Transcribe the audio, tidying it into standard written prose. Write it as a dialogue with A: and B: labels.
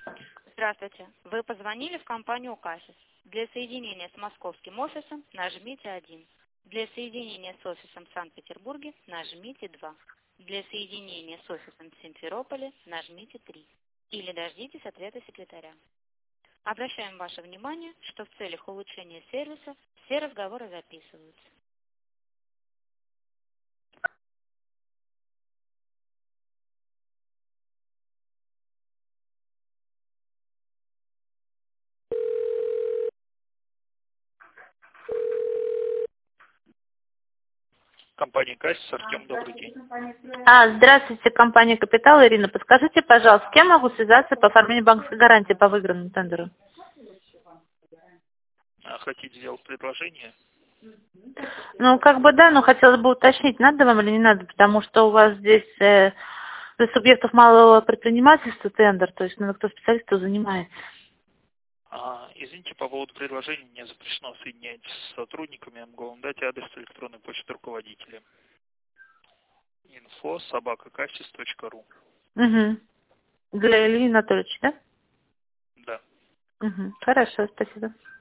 A: Здравствуйте. Вы позвонили в компанию Кассис. Для соединения с московским офисом нажмите 1. Для соединения с офисом в Санкт-Петербурге нажмите 2. Для соединения с офисом в Симферополе нажмите 3. Или дождитесь ответа секретаря. Обращаем ваше внимание, что в целях улучшения сервиса все разговоры записываются.
B: Компания Кассис, Артем, добрый день.
C: Здравствуйте, компания «Капитал». Ирина, подскажите, пожалуйста, с кем могу связаться по оформлению банковской гарантии по выигранному тендеру?
B: Хотите сделать предложение?
C: Ну, да, но хотелось бы уточнить, надо вам или не надо, потому что у вас здесь для субъектов малого предпринимательства тендер, то есть надо, кто специалист, кто занимается.
B: Извините, по поводу предложения мне запрещено соединять с сотрудниками. Я могу вам дать адрес электронной почты руководителя. info@kassis.ru.
C: Угу. Для Ильи Анатольевича, да?
B: Да.
C: Угу. Хорошо, спасибо.